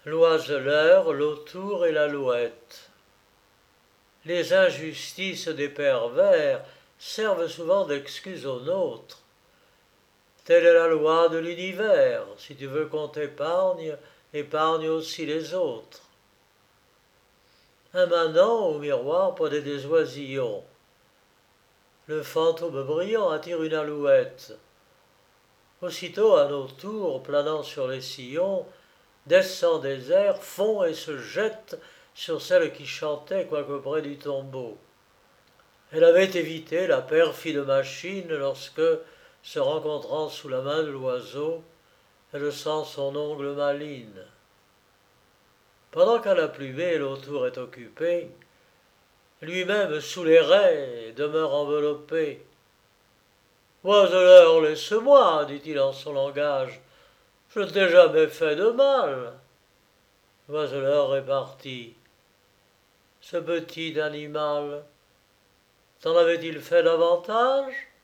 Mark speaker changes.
Speaker 1: L'oiseleur, l'autour et l'alouette. Les injustices des pervers servent souvent d'excuse aux nôtres. Telle est la loi de l'univers. Si tu veux qu'on t'épargne, épargne aussi les autres. Un manant au miroir prenait des oisillons. Le fantôme brillant attire une alouette. Aussitôt, à nos tours, planant sur les sillons, descend des airs, fond et se jette sur celle qui chantait quoique près du tombeau. Elle avait évité la perfide machine lorsque, se rencontrant sous la main de l'oiseau, elle sent son ongle maligne. Pendant qu'à la plumée l'autour est occupé, lui-même sous les raies demeure enveloppé. Oiseleur, laisse-moi, dit-il en son langage, je ne t'ai jamais fait de mal. L'oiseleur répartit. Ce petit animal, t'en avait-il fait davantage?